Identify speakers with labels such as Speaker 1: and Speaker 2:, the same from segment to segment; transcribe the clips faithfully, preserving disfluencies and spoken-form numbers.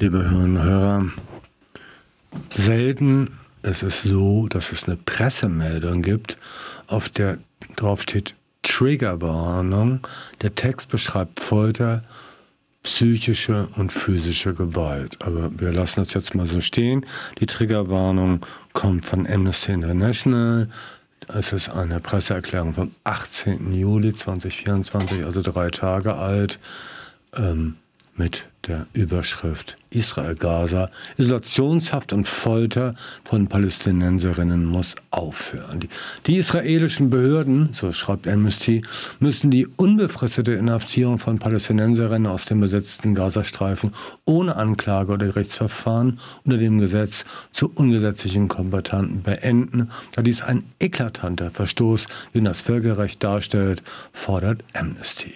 Speaker 1: liebe Hörerinnen und Hörer, selten ist es so, dass es eine Pressemeldung gibt, auf der drauf steht Triggerwarnung. Der Text beschreibt Folter, psychische und physische Gewalt. Aber wir lassen das jetzt mal so stehen. Die Triggerwarnung kommt von Amnesty International. Es ist eine Presseerklärung vom achtzehnten Juli zweitausendvierundzwanzig, also drei Tage alt, ähm, mit der Überschrift Israel-Gaza. Isolationshaft und Folter von Palästinenserinnen muss aufhören. Die, die israelischen Behörden, so schreibt Amnesty, müssen die unbefristete Inhaftierung von Palästinenserinnen aus dem besetzten Gazastreifen ohne Anklage oder Gerichtsverfahren unter dem Gesetz zu ungesetzlichen Kombattanten beenden, da dies ein eklatanter Verstoß gegen das Völkerrecht darstellt, fordert Amnesty.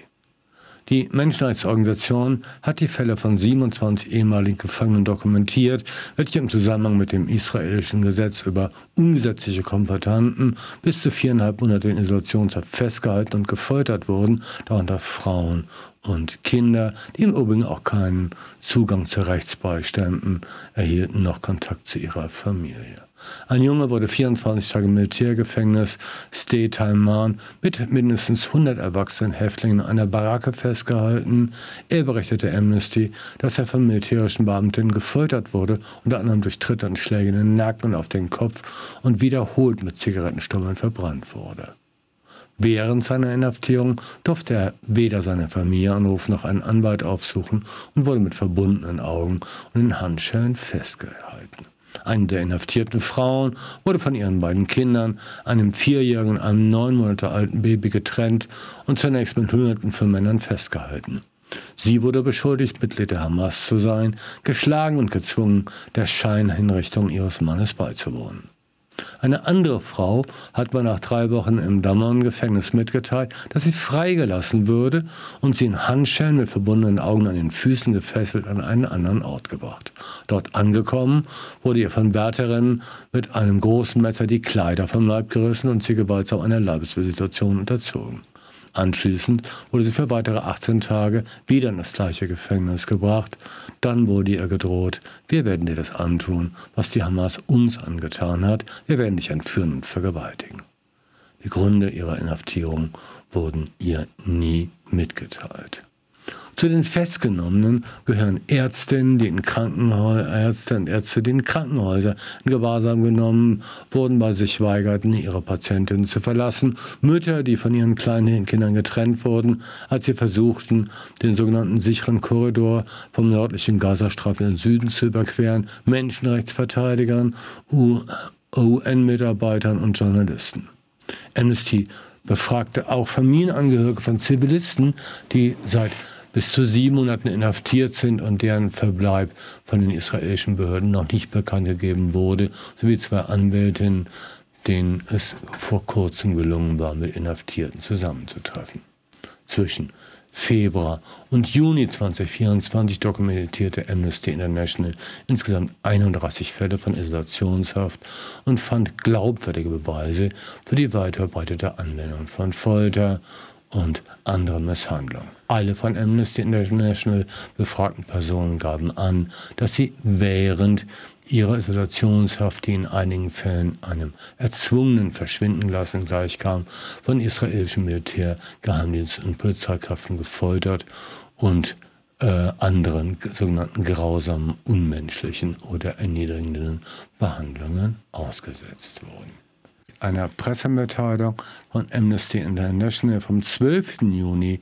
Speaker 1: Die Menschenrechtsorganisation hat die Fälle von siebenundzwanzig ehemaligen Gefangenen dokumentiert, welche im Zusammenhang mit dem israelischen Gesetz über ungesetzliche Kombattanten bis zu viereinhalb Monate in Isolationshaft festgehalten und gefoltert wurden, darunter Frauen und Kinder, die im Übrigen auch keinen Zugang zu Rechtsbeiständen erhielten, noch Kontakt zu ihrer Familie. Ein Junge wurde vierundzwanzig Tage im Militärgefängnis Sde Talman mit mindestens hundert erwachsenen Häftlingen in einer Baracke festgehalten. Er berichtete Amnesty, dass er von militärischen Beamten gefoltert wurde, unter anderem durch Tritte und Schläge in den Nacken und auf den Kopf und wiederholt mit Zigarettenstummeln verbrannt wurde. Während seiner Inhaftierung durfte er weder seine Familie anrufen noch einen Anwalt aufsuchen und wurde mit verbundenen Augen und in Handschellen festgehalten. Eine der inhaftierten Frauen wurde von ihren beiden Kindern, einem vierjährigen und einem neun Monate alten Baby, getrennt und zunächst mit Hunderten von Männern festgehalten. Sie wurde beschuldigt, Mitglied der Hamas zu sein, geschlagen und gezwungen, der Scheinhinrichtung ihres Mannes beizuwohnen. Eine andere Frau hat man nach drei Wochen im Damon-Gefängnis mitgeteilt, dass sie freigelassen würde und sie in Handschellen mit verbundenen Augen an den Füßen gefesselt an einen anderen Ort gebracht. Dort angekommen, wurde ihr von Wärterinnen mit einem großen Messer die Kleider vom Leib gerissen und sie gewaltsam einer Leibesvisitation unterzogen. Anschließend wurde sie für weitere achtzehn Tage wieder in das gleiche Gefängnis gebracht. Dann wurde ihr gedroht: Wir werden dir das antun, was die Hamas uns angetan hat. Wir werden dich entführen und vergewaltigen. Die Gründe ihrer Inhaftierung wurden ihr nie mitgeteilt. Zu den Festgenommenen gehören Ärztinnen, die in Krankenhäusern, Ärzte und Ärzte, die in Krankenhäuser in Gewahrsam genommen wurden, weil sie sich weigerten, ihre Patientinnen zu verlassen. Mütter, die von ihren kleinen Kindern getrennt wurden, als sie versuchten, den sogenannten sicheren Korridor vom nördlichen Gazastreifen in den Süden zu überqueren. Menschenrechtsverteidigern, U N-Mitarbeitern und Journalisten. Amnesty befragte auch Familienangehörige von Zivilisten, die seit bis zu sieben Monaten inhaftiert sind und deren Verbleib von den israelischen Behörden noch nicht bekannt gegeben wurde, sowie zwei Anwältinnen, denen es vor kurzem gelungen war, mit Inhaftierten zusammenzutreffen. Zwischen Februar und Juni zweitausendvierundzwanzig dokumentierte Amnesty International insgesamt einunddreißig Fälle von Isolationshaft und fand glaubwürdige Beweise für die weit verbreitete Anwendung von Folter und anderen Misshandlungen. Alle von Amnesty International befragten Personen gaben an, dass sie während ihrer Isolationshaft, die in einigen Fällen einem erzwungenen Verschwindenlassen gleichkam, von israelischem Militär, Geheimdienst und Polizeikräften gefoltert und äh, anderen sogenannten grausamen, unmenschlichen oder erniedrigenden Behandlungen ausgesetzt wurden. Einer Pressemitteilung von Amnesty International vom zwölften Juni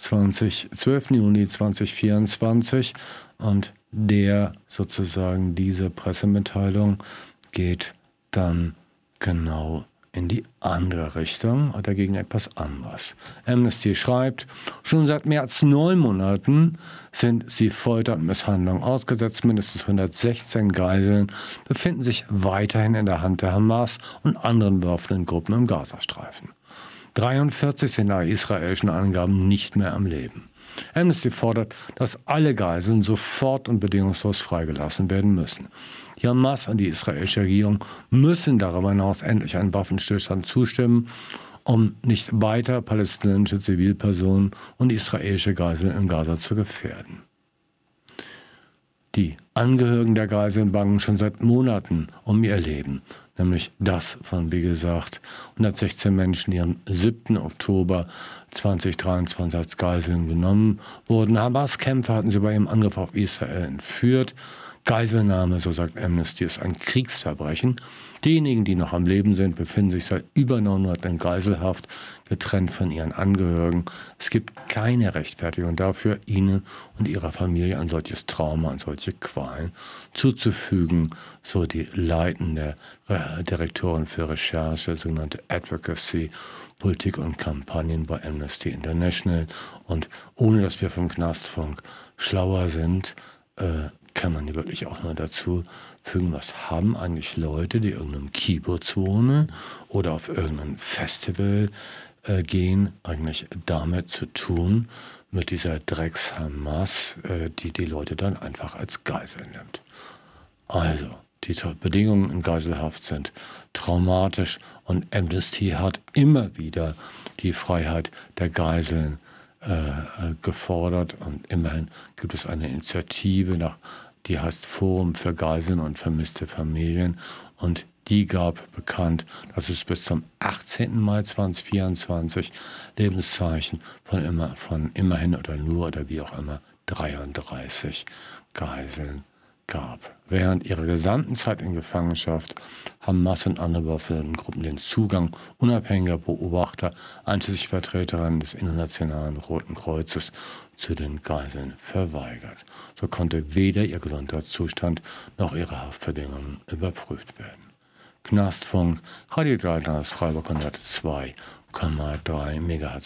Speaker 1: zweitausendvierundzwanzig und der sozusagen diese Pressemitteilung geht dann genau in die andere Richtung oder gegen etwas anderes. Amnesty schreibt: Schon seit mehr als neun Monaten sind sie Folter und Misshandlung ausgesetzt. Mindestens hundertsechzehn Geiseln befinden sich weiterhin in der Hand der Hamas und anderen bewaffneten Gruppen im Gazastreifen. dreiundvierzig sind nach israelischen Angaben nicht mehr am Leben. Amnesty fordert, dass alle Geiseln sofort und bedingungslos freigelassen werden müssen. Die Hamas und die israelische Regierung müssen darüber hinaus endlich einen Waffenstillstand zustimmen, um nicht weiter palästinensische Zivilpersonen und israelische Geiseln in Gaza zu gefährden. Die Angehörigen der Geiseln bangen schon seit Monaten um ihr Leben, nämlich das von, wie gesagt, hundertsechzehn Menschen, die am siebten Oktober zweitausenddreiundzwanzig als Geiseln genommen wurden. Hamas-Kämpfer hatten sie bei ihrem Angriff auf Israel entführt. Geiselnahme, so sagt Amnesty, ist ein Kriegsverbrechen. Diejenigen, die noch am Leben sind, befinden sich seit über neun Monaten in Geiselhaft, getrennt von ihren Angehörigen. Es gibt keine Rechtfertigung dafür, ihnen und ihrer Familie ein solches Trauma und solche Qualen zuzufügen, so die leitende äh, Direktorin für Recherche, sogenannte Advocacy, Politik und Kampagnen bei Amnesty International. Und ohne dass wir vom Knastfunk schlauer sind, äh, kann man die wirklich auch nur dazu fügen, was haben eigentlich Leute, die irgendeinem Kibbutz wohnen oder auf irgendein Festival äh, gehen, eigentlich damit zu tun, mit dieser Drecks-Hamas, äh, die die Leute dann einfach als Geisel nimmt. Also, die Bedingungen in Geiselhaft sind traumatisch und Amnesty hat immer wieder die Freiheit der Geiseln Äh, gefordert und immerhin gibt es eine Initiative, nach, die heißt Forum für Geiseln und vermisste Familien und die gab bekannt, dass es bis zum achtzehnten Mai zweitausendvierundzwanzig Lebenszeichen von, immer, von immerhin oder nur oder wie auch immer dreiunddreißig Geiseln gab. Während ihrer gesamten Zeit in Gefangenschaft haben Hamas und andere bewaffneten Gruppen den Zugang unabhängiger Beobachter, einschließlich Vertreterinnen des Internationalen Roten Kreuzes, zu den Geiseln verweigert. So konnte weder ihr Gesundheitszustand noch ihre Haftbedingungen überprüft werden. Knastfunk, Radio Dreieckland aus Freiburg hundertzwei Komma drei Megahertz.